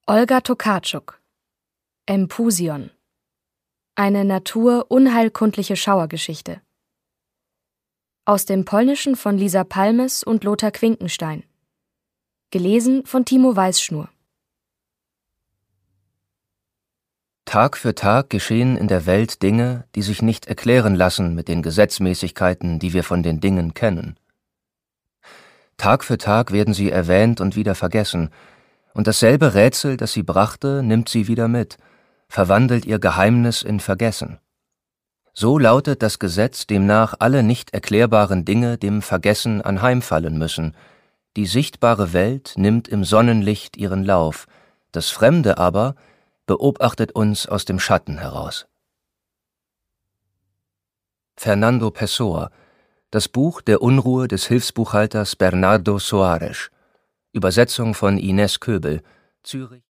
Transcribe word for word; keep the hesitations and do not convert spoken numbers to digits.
Olga Tokarczuk, Empusion. Eine natur-unheilkundliche Schauergeschichte. Aus dem Polnischen von Lisa Palmes und Lothar Quinkenstein. Gelesen von Timo Weißschnur. Tag für Tag geschehen in der Welt Dinge, die sich nicht erklären lassen mit den Gesetzmäßigkeiten, die wir von den Dingen kennen. Tag für Tag werden sie erwähnt und wieder vergessen, und dasselbe Rätsel, das sie brachte, nimmt sie wieder mit, verwandelt ihr Geheimnis in Vergessen. So lautet das Gesetz, demnach alle nicht erklärbaren Dinge dem Vergessen anheimfallen müssen. Die sichtbare Welt nimmt im Sonnenlicht ihren Lauf, das Fremde aber beobachtet uns aus dem Schatten heraus. Fernando Pessoa, das Buch Der Unruhe des Hilfsbuchhalters Bernardo Soares, Übersetzung von Ines Köbel, Zürich.